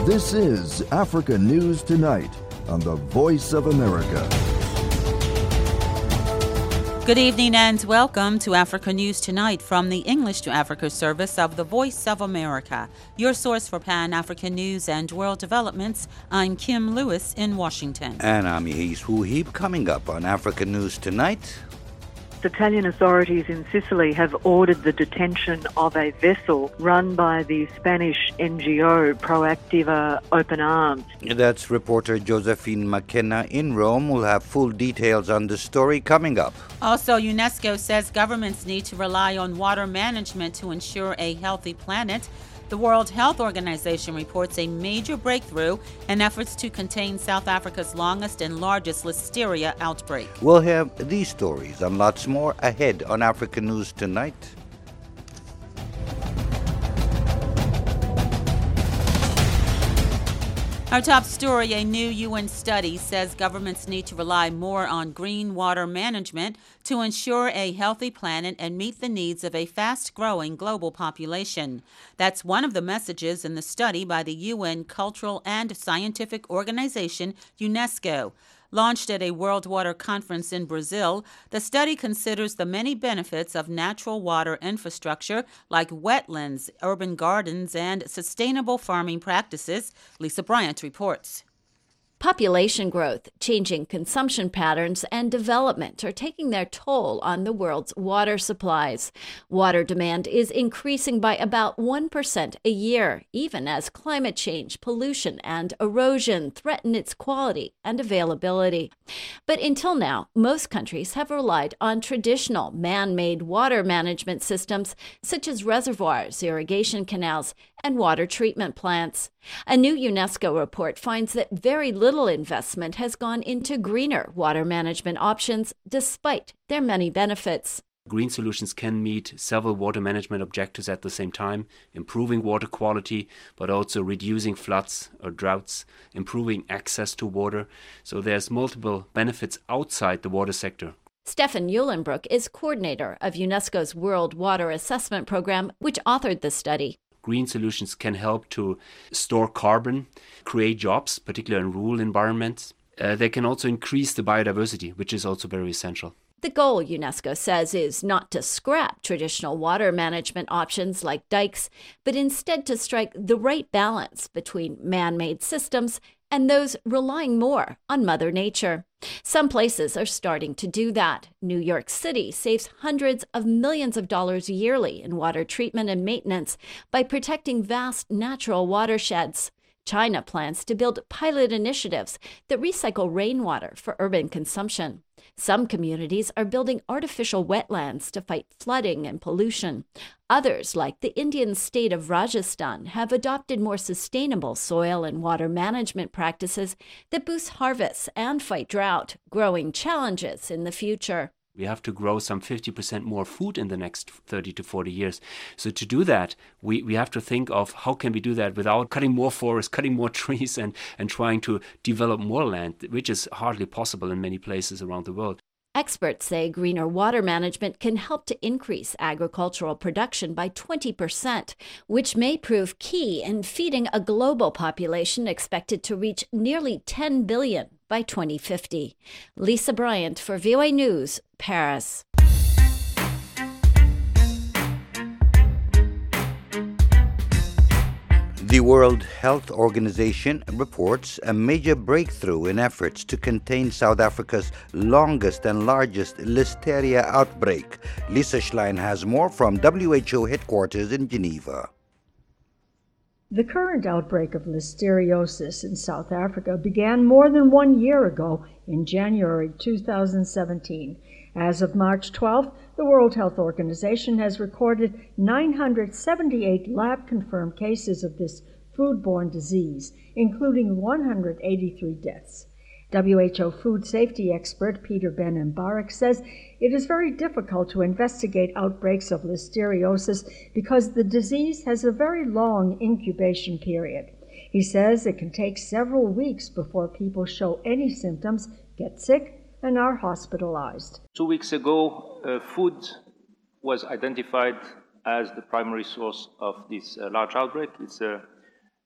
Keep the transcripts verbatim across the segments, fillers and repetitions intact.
This is Africa News Tonight on the Voice of America. Good evening and welcome to Africa News Tonight from the English to Africa service of the Voice of America. Your source for Pan-African news and world developments. I'm Kim Lewis in Washington. And I'm Yehis Wuhib. Coming up on Africa News Tonight. Italian authorities in Sicily have ordered the detention of a vessel run by the Spanish N G O Proactiva Open Arms. That's reporter Josephine McKenna in Rome. We'll have full details on the story coming up. Also, UNESCO says governments need to rely on water management to ensure a healthy planet. The World Health Organization reports a major breakthrough in efforts to contain South Africa's longest and largest listeria outbreak. We'll have these stories and lots more ahead on Africa News Tonight. Our top story, a new U N study says governments need to rely more on green water management to ensure a healthy planet and meet the needs of a fast-growing global population. That's one of the messages in the study by the U N Cultural and Scientific Organization, UNESCO. Launched at a World Water Conference in Brazil, the study considers the many benefits of natural water infrastructure like wetlands, urban gardens, and sustainable farming practices. Lisa Bryant reports. Population growth, changing consumption patterns, and development are taking their toll on the world's water supplies. Water demand is increasing by about one percent a year, even as climate change, pollution, and erosion threaten its quality and availability. But until now, most countries have relied on traditional man-made water management systems such as reservoirs, irrigation canals, and water treatment plants. A new UNESCO report finds that very little investment has gone into greener water management options despite their many benefits. Green solutions can meet several water management objectives at the same time, improving water quality, but also reducing floods or droughts, improving access to water. So there's multiple benefits outside the water sector. Stefan Uhlenbrook is coordinator of UNESCO's World Water Assessment Program, which authored the study. Green solutions can help to store carbon, create jobs, particularly in rural environments. Uh, they can also increase the biodiversity, which is also very essential. The goal, UNESCO says, is not to scrap traditional water management options like dikes, but instead to strike the right balance between man-made systems and those relying more on Mother Nature. Some places are starting to do that. New York City saves hundreds of millions of dollars yearly in water treatment and maintenance by protecting vast natural watersheds. China plans to build pilot initiatives that recycle rainwater for urban consumption. Some communities are building artificial wetlands to fight flooding and pollution. Others, like the Indian state of Rajasthan, have adopted more sustainable soil and water management practices that boost harvests and fight drought, growing challenges in the future. We have to grow some fifty percent more food in the next thirty to forty years. So to do that, we, we have to think of how can we do that without cutting more forests, cutting more trees, and, and trying to develop more land, which is hardly possible in many places around the world. Experts say greener water management can help to increase agricultural production by twenty percent, which may prove key in feeding a global population expected to reach nearly ten billion by twenty fifty. Lisa Bryant for V O A News, Paris. The World Health Organization reports a major breakthrough in efforts to contain South Africa's longest and largest listeria outbreak. Lisa Schlein has more from W H O headquarters in Geneva. The current outbreak of listeriosis in South Africa began more than one year ago in January two thousand seventeen. As of March twelfth, the World Health Organization has recorded nine hundred seventy-eight lab-confirmed cases of this foodborne disease, including one hundred eighty-three deaths. W H O food safety expert Peter Ben Mbarek says it is very difficult to investigate outbreaks of listeriosis because the disease has a very long incubation period. He says it can take several weeks before people show any symptoms, get sick, and are hospitalized. Two weeks ago, uh, food was identified as the primary source of this uh, large outbreak. It's a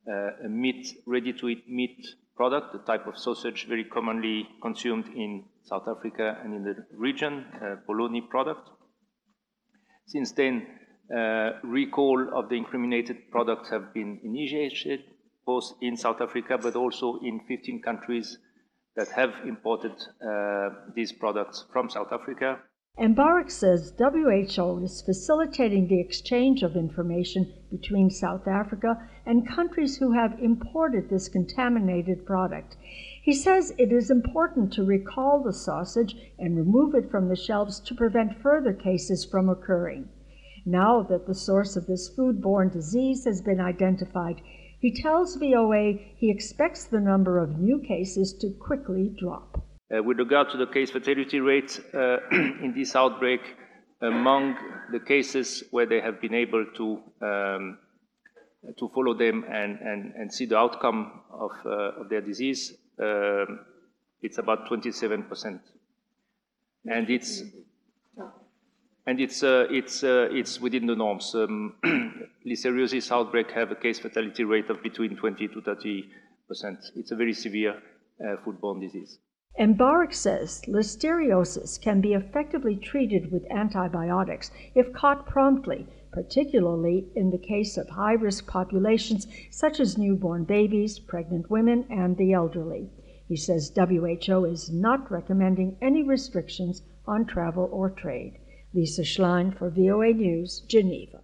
uh, a meat, ready-to-eat meat product, a type of sausage very commonly consumed in South Africa and in the region, uh, bologna product. Since then, uh, recall of the incriminated products have been initiated, both in South Africa but also in fifteen countries that have imported uh, these products from South Africa. Mbarek says W H O is facilitating the exchange of information between South Africa and countries who have imported this contaminated product. He says it is important to recall the sausage and remove it from the shelves to prevent further cases from occurring. Now that the source of this foodborne disease has been identified, he tells V O A he expects the number of new cases to quickly drop. Uh, with regard to the case fatality rate uh, in this outbreak, among the cases where they have been able to um, to follow them and, and, and see the outcome of, uh, of their disease, uh, it's about twenty-seven percent, and it's and it's uh, it's uh, it's within the norms. Um, Listeriosis outbreak have a case fatality rate of between twenty to thirty percent. It's a very severe uh, foodborne disease. Mbarek says listeriosis can be effectively treated with antibiotics if caught promptly, particularly in the case of high-risk populations such as newborn babies, pregnant women, and the elderly. He says W H O is not recommending any restrictions on travel or trade. Lisa Schlein for V O A News, Geneva.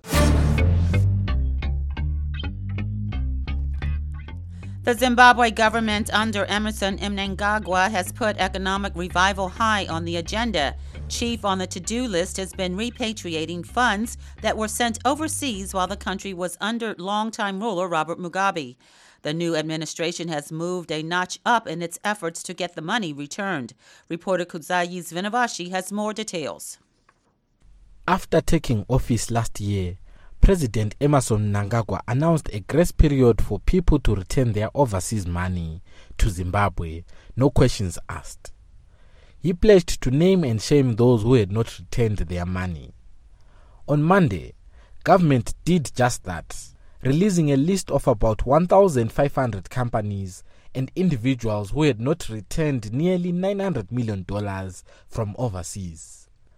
The Zimbabwe government under Emmerson Mnangagwa has put economic revival high on the agenda. Chief on the to-do list has been repatriating funds that were sent overseas while the country was under longtime ruler Robert Mugabe. The new administration has moved a notch up in its efforts to get the money returned. Reporter Kudzayis Vinavashi has more details. After taking office last year, President Emmerson Mnangagwa announced a grace period for people to return their overseas money to Zimbabwe, no questions asked. He pledged to name and shame those who had not returned their money. On Monday, government did just that, releasing a list of about one thousand five hundred companies and individuals who had not returned nearly nine hundred million dollars from overseas.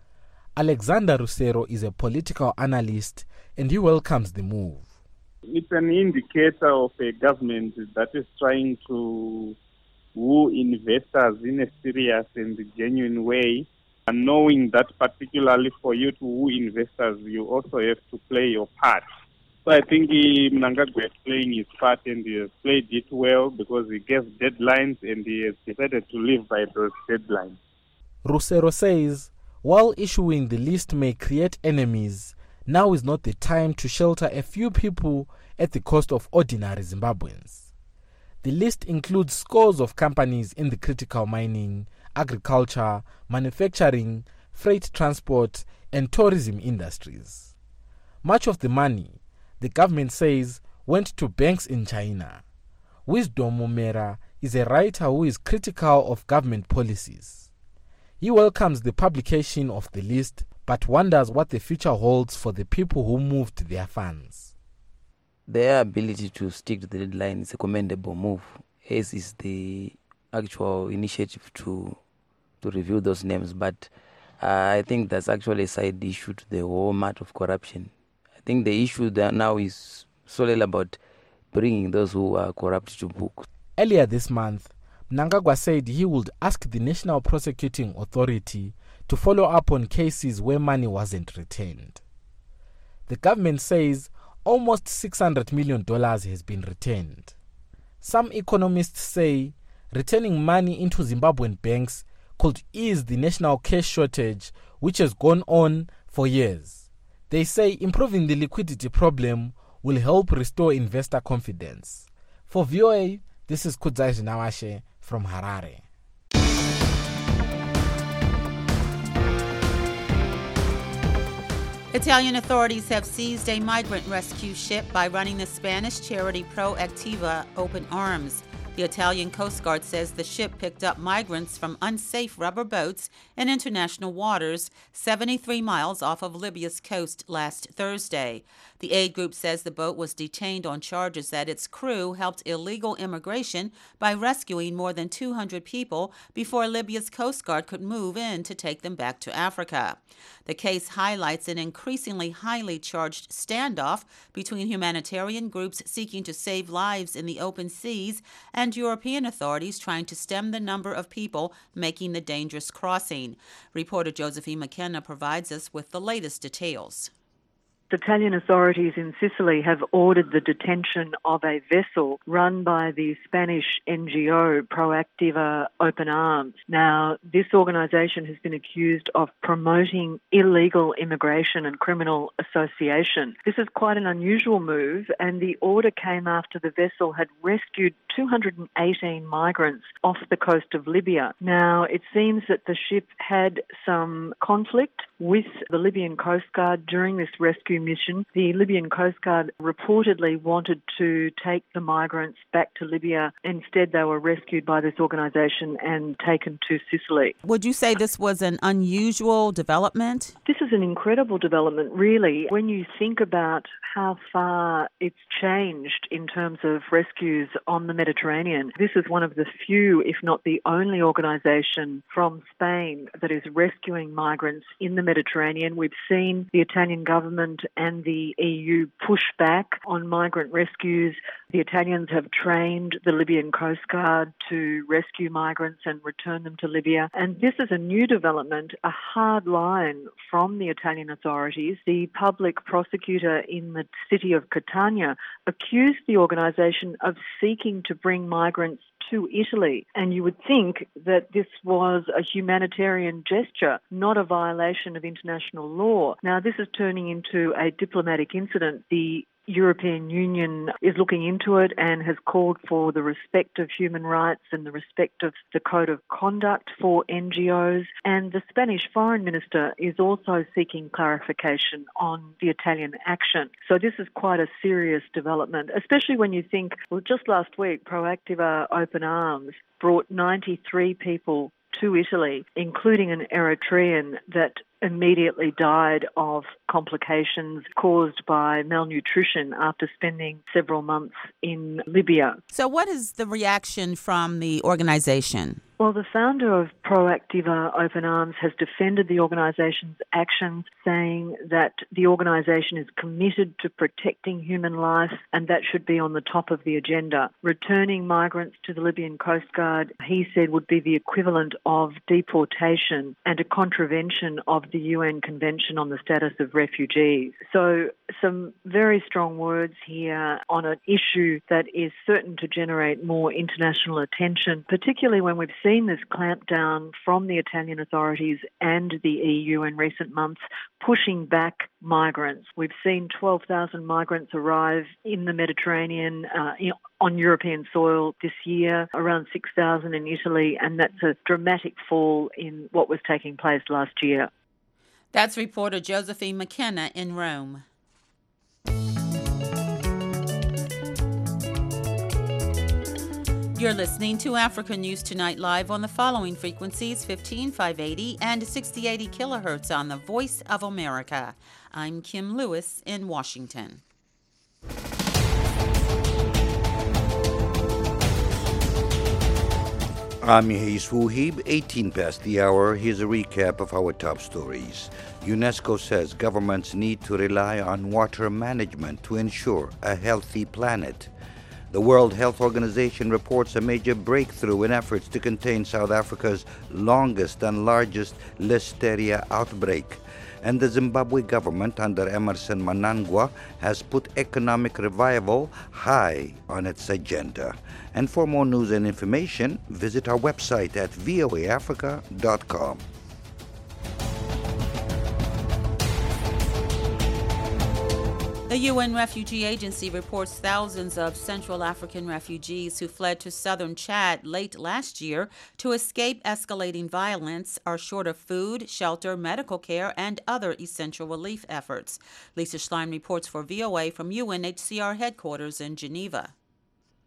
Alexander Rusero is a political analyst and he welcomes the move. It's an indicator of a government that is trying to woo investors in a serious and genuine way, and knowing that particularly for you to woo investors, you also have to play your part. So I think Mnangagwa is playing his part and he has played it well because he gave deadlines and he has decided to live by those deadlines. Rusero says, while issuing the list may create enemies, now is not the time to shelter a few people at the cost of ordinary Zimbabweans. The list includes scores of companies in the critical mining, agriculture, manufacturing, freight transport, and tourism industries. Much of the money, the government says, went to banks in China. Wisdom Mumera is a writer who is critical of government policies. He welcomes the publication of the list, but wonders what the future holds for the people who moved their funds. Their ability to stick to the deadline is a commendable move, as is the actual initiative to to review those names. But uh, I think that's actually a side issue to the whole matter of corruption. I think the issue that now is solely about bringing those who are corrupt to book. Earlier this month, Mnangagwa said he would ask the National Prosecuting Authority to follow up on cases where money wasn't returned. The government says almost six hundred million dollars has been returned. Some economists say returning money into Zimbabwean banks could ease the national cash shortage, which has gone on for years. They say improving the liquidity problem will help restore investor confidence. For V O A, this is Kudzai Nawashe from Harare. Italian authorities have seized a migrant rescue ship by running the Spanish charity Proactiva open arms. The Italian Coast Guard says the ship picked up migrants from unsafe rubber boats in international waters seventy-three miles off of Libya's coast last Thursday. The aid group says the boat was detained on charges that its crew helped illegal immigration by rescuing more than two hundred people before Libya's Coast Guard could move in to take them back to Africa. The case highlights an increasingly highly charged standoff between humanitarian groups seeking to save lives in the open seas and European authorities trying to stem the number of people making the dangerous crossing. Reporter Josephine McKenna provides us with the latest details. Italian authorities in Sicily have ordered the detention of a vessel run by the Spanish N G O Proactiva Open Arms. Now, this organisation has been accused of promoting illegal immigration and criminal association. This is quite an unusual move, and the order came after the vessel had rescued two hundred eighteen migrants off the coast of Libya. Now, it seems that the ship had some conflict with the Libyan Coast Guard during this rescue mission. The Libyan Coast Guard reportedly wanted to take the migrants back to Libya. Instead, they were rescued by this organisation and taken to Sicily. Would you say this was an unusual development? This is an incredible development, really. When you think about how far it's changed in terms of rescues on the Mediterranean, this is one of the few, if not the only organisation from Spain that is rescuing migrants in the Mediterranean. We've seen the Italian government and the E U push back on migrant rescues. The Italians have trained the Libyan Coast Guard to rescue migrants and return them to Libya. And this is a new development, a hard line from the Italian authorities. The public prosecutor in the city of Catania accused the organisation of seeking to bring migrants to Italy. And you would think that this was a humanitarian gesture, not a violation of international law. Now, this is turning into a diplomatic incident. The European Union is looking into it and has called for the respect of human rights and the respect of the code of conduct for N G Os. And the Spanish foreign minister is also seeking clarification on the Italian action. So this is quite a serious development, especially when you think, well, just last week, Proactiva Open Arms brought ninety-three people to Italy, including an Eritrean that immediately died of complications caused by malnutrition after spending several months in Libya. So what is the reaction from the organization? Well, the founder of Proactiva Open Arms has defended the organisation's actions, saying that the organisation is committed to protecting human life and that should be on the top of the agenda. Returning migrants to the Libyan Coast Guard, he said, would be the equivalent of deportation and a contravention of the U N Convention on the Status of Refugees. So some very strong words here on an issue that is certain to generate more international attention, particularly when we've seen this clampdown from the Italian authorities and the E U in recent months, pushing back migrants. We've seen twelve thousand migrants arrive in the Mediterranean uh, on European soil this year, around six thousand in Italy, and that's a dramatic fall in what was taking place last year. That's reporter Josephine McKenna in Rome. You're listening to Africa News Tonight live on the following frequencies: fifteen five eighty and sixty eighty kilohertz on the Voice of America. I'm Kim Lewis in Washington. I'm Yehis Wuhib, eighteen past the hour. Here's a recap of our top stories. UNESCO says governments need to rely on water management to ensure a healthy planet. The World Health Organization reports a major breakthrough in efforts to contain South Africa's longest and largest Listeria outbreak. And the Zimbabwe government under Emmerson Mnangagwa has put economic revival high on its agenda. And for more news and information, visit our website at v o a africa dot com. The U N Refugee Agency reports thousands of Central African refugees who fled to southern Chad late last year to escape escalating violence are short of food, shelter, medical care, and other essential relief efforts. Lisa Schlein reports for V O A from U N H C R headquarters in Geneva.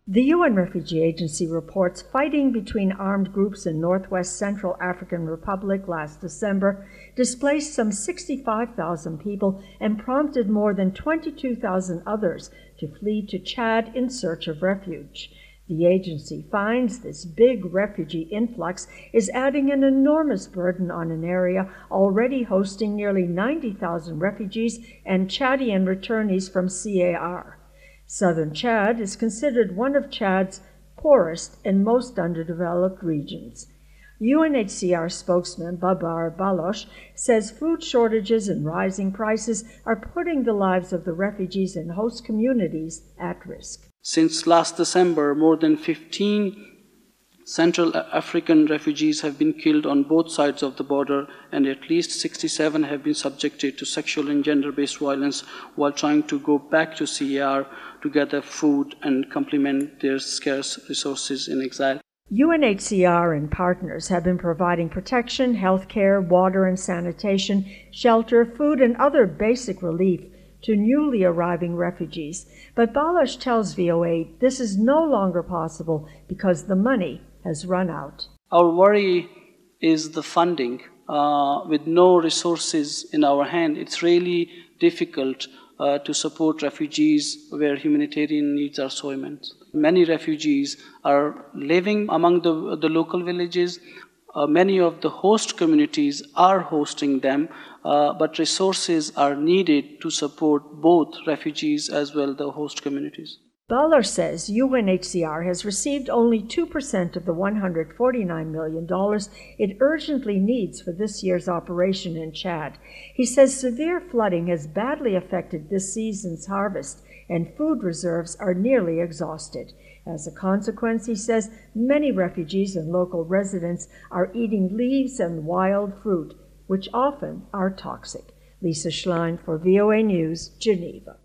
The U N Refugee Agency reports fighting between armed groups in northwest Central African Republic last December displaced some sixty-five thousand people and prompted more than twenty-two thousand others to flee to Chad in search of refuge. The agency finds this big refugee influx is adding an enormous burden on an area already hosting nearly ninety thousand refugees and Chadian returnees from C A R. Southern Chad is considered one of Chad's poorest and most underdeveloped regions. U N H C R spokesman Babar Baloch says food shortages and rising prices are putting the lives of the refugees in host communities at risk. Since last December, more than fifteen Central African refugees have been killed on both sides of the border, and at least sixty-seven have been subjected to sexual and gender-based violence while trying to go back to C A R to gather food and complement their scarce resources in exile. U N H C R and partners have been providing protection, health care, water and sanitation, shelter, food, and other basic relief to newly arriving refugees. But Baloch tells V O A this is no longer possible because the money has run out. Our worry is the funding. Uh, with no resources in our hand, it's really difficult uh, to support refugees where humanitarian needs are so immense. Many refugees are living among the, the local villages. Uh, many of the host communities are hosting them, uh, but resources are needed to support both refugees as well as the host communities. Baloch says U N H C R has received only two percent of the one hundred forty-nine million dollars it urgently needs for this year's operation in Chad. He says severe flooding has badly affected this season's harvest, and food reserves are nearly exhausted. As a consequence, he says, many refugees and local residents are eating leaves and wild fruit, which often are toxic. Lisa Schlein for V O A News, Geneva.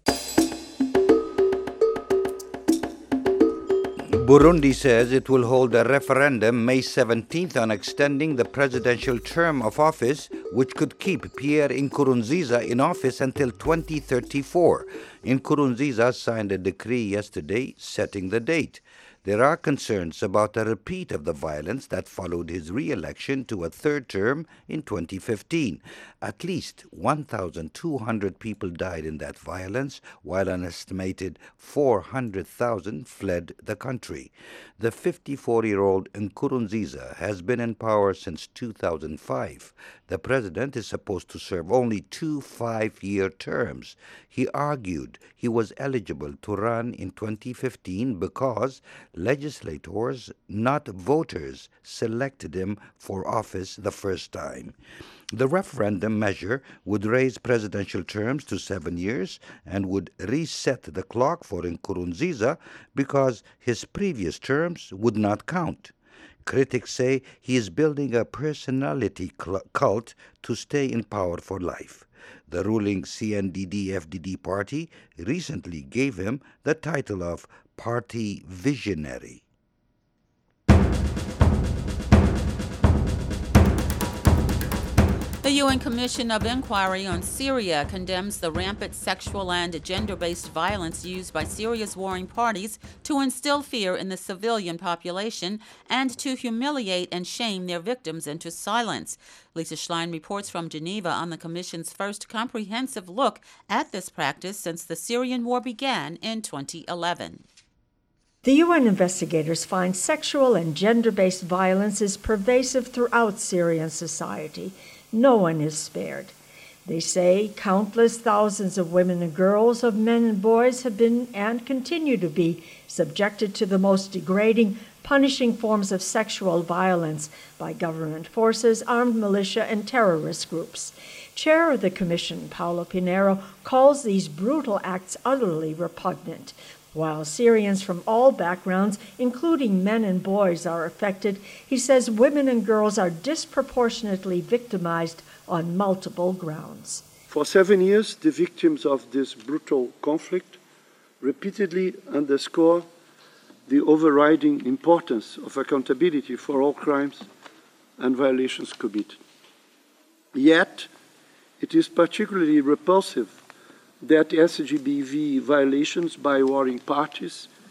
Burundi says it will hold a referendum May seventeenth on extending the presidential term of office, which could keep Pierre Nkurunziza in office until twenty thirty-four. Nkurunziza signed a decree yesterday setting the date. There are concerns about a repeat of the violence that followed his re-election to a third term in twenty fifteen. At least one thousand two hundred people died in that violence, while an estimated four hundred thousand fled the country. The fifty-four-year-old Nkurunziza has been in power since two thousand five. The president is supposed to serve only two five-year terms. He argued he was eligible to run in twenty fifteen because legislators, not voters, selected him for office the first time. The referendum measure would raise presidential terms to seven years and would reset the clock for Nkurunziza because his previous terms would not count. Critics say he is building a personality cult to stay in power for life. The ruling C N D D F D D party recently gave him the title of Party Visionary. The U N Commission of Inquiry on Syria condemns the rampant sexual and gender-based violence used by Syria's warring parties to instill fear in the civilian population and to humiliate and shame their victims into silence. Lisa Schlein reports from Geneva on the Commission's first comprehensive look at this practice since the Syrian war began in twenty eleven. The U N investigators find sexual and gender-based violence is pervasive throughout Syrian society. No one is spared. They say countless thousands of women and girls, of men and boys, have been and continue to be subjected to the most degrading, punishing forms of sexual violence by government forces, armed militia, and terrorist groups. Chair of the Commission, Paulo Pinheiro, calls these brutal acts utterly repugnant. While Syrians from all backgrounds, including men and boys, are affected, he says women and girls are disproportionately victimized on multiple grounds. For seven years, the victims of this brutal conflict repeatedly underscore the overriding importance of accountability for all crimes and violations committed. Yet, it is particularly repulsive that S G B V violations by warring parties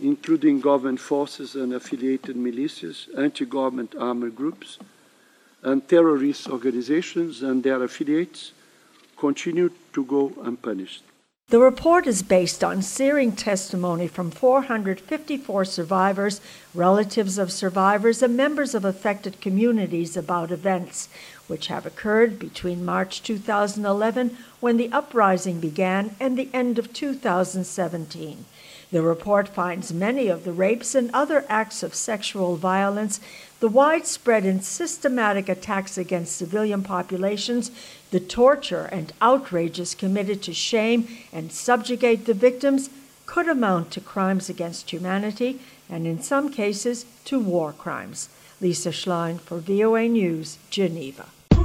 including government forces and affiliated militias, anti-government armed groups, and terrorist organizations and their affiliates, continue to go unpunished. The report is based on searing testimony from four hundred fifty-four survivors, relatives of survivors, and members of affected communities about events which have occurred between March two thousand eleven, when the uprising began, and the end of two thousand seventeen. The report finds many of the rapes and other acts of sexual violence, the widespread and systematic attacks against civilian populations, the torture and outrages committed to shame and subjugate the victims could amount to crimes against humanity and, in some cases, to war crimes. Lisa Schlein for V O A News, Geneva.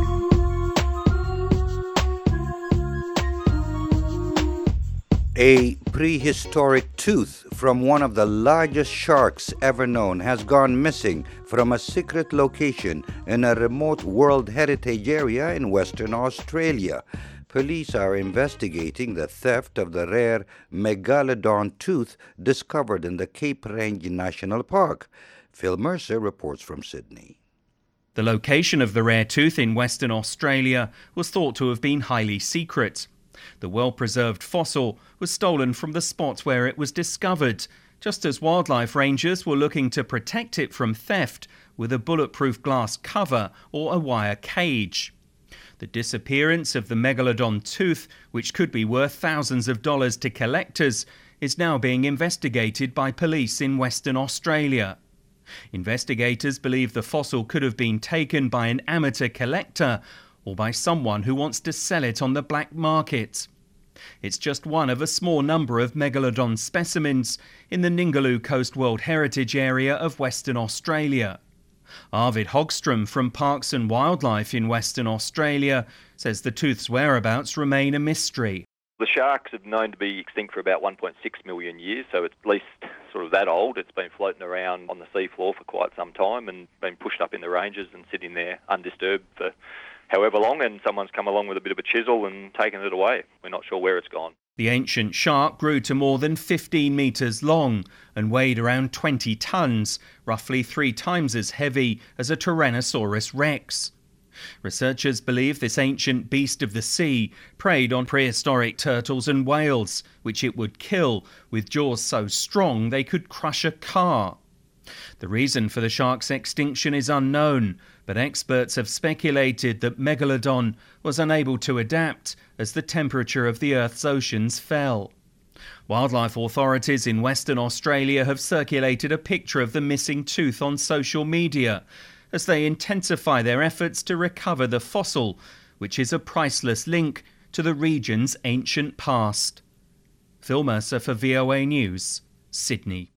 A prehistoric tooth from one of the largest sharks ever known has gone missing from a secret location in a remote World Heritage area in Western Australia. Police are investigating the theft of the rare megalodon tooth discovered in the Cape Range National Park. Phil Mercer reports from Sydney. The location of the rare tooth in Western Australia was thought to have been highly secret. The well-preserved fossil was stolen from the spot where it was discovered, just as wildlife rangers were looking to protect it from theft with a bulletproof glass cover or a wire cage. The disappearance of the megalodon tooth, which could be worth thousands of dollars to collectors, is now being investigated by police in Western Australia. Investigators believe the fossil could have been taken by an amateur collector or by someone who wants to sell it on the black market. It's just one of a small number of megalodon specimens in the Ningaloo Coast World Heritage area of Western Australia. Arvid Hogstrom from Parks and Wildlife in Western Australia says the tooth's whereabouts remain a mystery. The sharks have known to be extinct for about one point six million years, so it's at least sort of that old. It's been floating around on the seafloor for quite some time and been pushed up in the ranges and sitting there undisturbed for however long, and someone's come along with a bit of a chisel and taken it away. We're not sure where it's gone. The ancient shark grew to more than fifteen metres long and weighed around twenty tonnes, roughly three times as heavy as a Tyrannosaurus rex. Researchers believe this ancient beast of the sea preyed on prehistoric turtles and whales, which it would kill with jaws so strong they could crush a car. The reason for the shark's extinction is unknown, but experts have speculated that Megalodon was unable to adapt as the temperature of the Earth's oceans fell. Wildlife authorities in Western Australia have circulated a picture of the missing tooth on social media as they intensify their efforts to recover the fossil, which is a priceless link to the region's ancient past. Phil Mercer for V O A News, Sydney.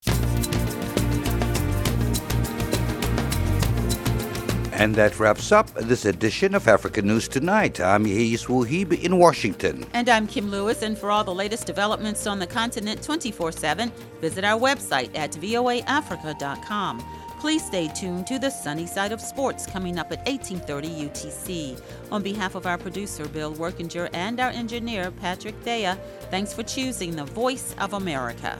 And that wraps up this edition of African News Tonight. I'm Yehis Wuhib in Washington. And I'm Kim Lewis. And for all the latest developments on the continent twenty-four seven, visit our website at voa africa dot com. Please stay tuned to the Sunny Side of Sports coming up at eighteen thirty U T C. On behalf of our producer, Bill Workinger, and our engineer, Patrick Dea, thanks for choosing the Voice of America.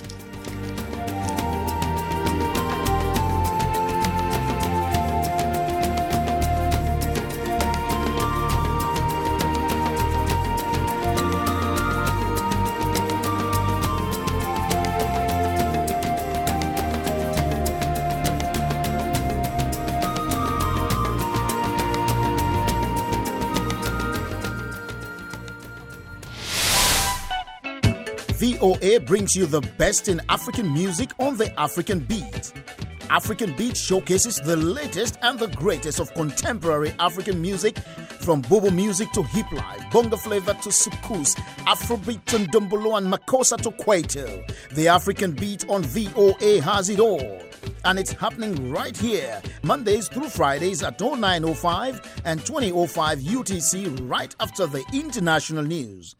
V O A brings you the best in African music on the African Beat. African Beat showcases the latest and the greatest of contemporary African music, from Bobo music to hip life, bongo flavor to soukous, Afrobeat and Ndombolo and Makossa to Kwaito. The African Beat on V O A has it all. And it's happening right here, Mondays through Fridays at oh nine oh five and twenty oh five U T C, right after the international news.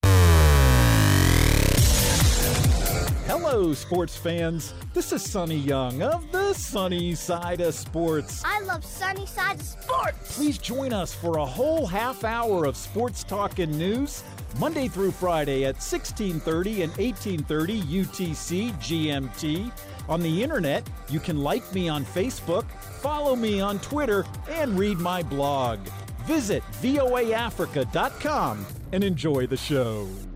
Hello, sports fans. This is Sonny Young of the Sunny Side of Sports. I love Sunny Side of Sports. Please join us for a whole half hour of sports talk and news Monday through Friday at sixteen thirty and eighteen thirty U T C G M T. On the internet, you can like me on Facebook, follow me on Twitter, and read my blog. Visit voa africa dot com and enjoy the show.